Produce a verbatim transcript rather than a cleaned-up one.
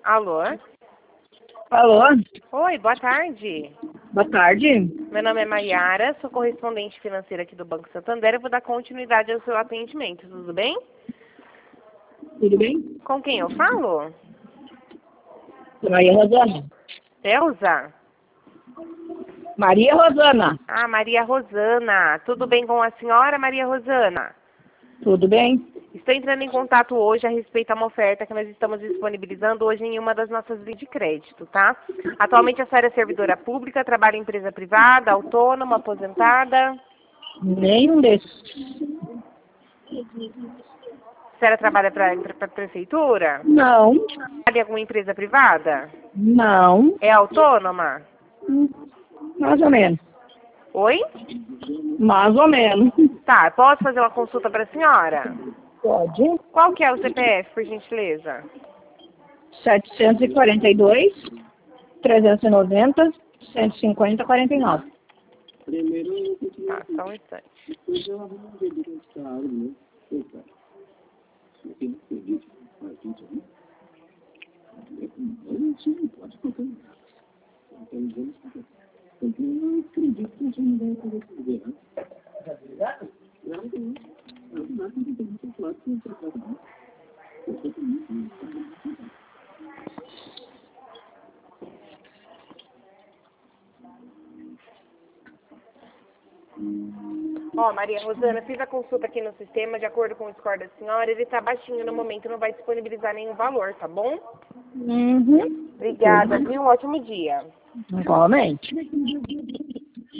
Alô? Alô? Oi, boa tarde. Boa tarde. Meu nome é Maiara, sou correspondente financeira aqui do Banco Santander. Eu vou dar continuidade ao seu atendimento, tudo bem? Tudo bem? Com quem eu falo? Maria Rosana. Elza? Maria Rosana. Ah, Maria Rosana. Tudo bem com a senhora, Maria Rosana? Tudo bem? Estou entrando em contato hoje a respeito a uma oferta que nós estamos disponibilizando hoje em uma das nossas linhas de crédito, tá? Atualmente a senhora é servidora pública, trabalha em empresa privada, autônoma, aposentada? Nenhum desses. A senhora trabalha para a prefeitura? Não. Trabalha em alguma empresa privada? Não. É autônoma? Mais ou menos. Oi? Mais ou menos. Tá, posso fazer uma consulta para a senhora? Pode. Qual que é o C P F, por gentileza? setecentos e quarenta e dois, trezentos e noventa, cento e cinquenta, quarenta e nove. Tá, só um instante. Ó, Maria Rosana, fiz a consulta aqui no sistema, de acordo com o score da senhora, ele tá baixinho no momento, não vai disponibilizar nenhum valor, tá bom? Uhum. Obrigada, viu? Um ótimo dia. Igualmente.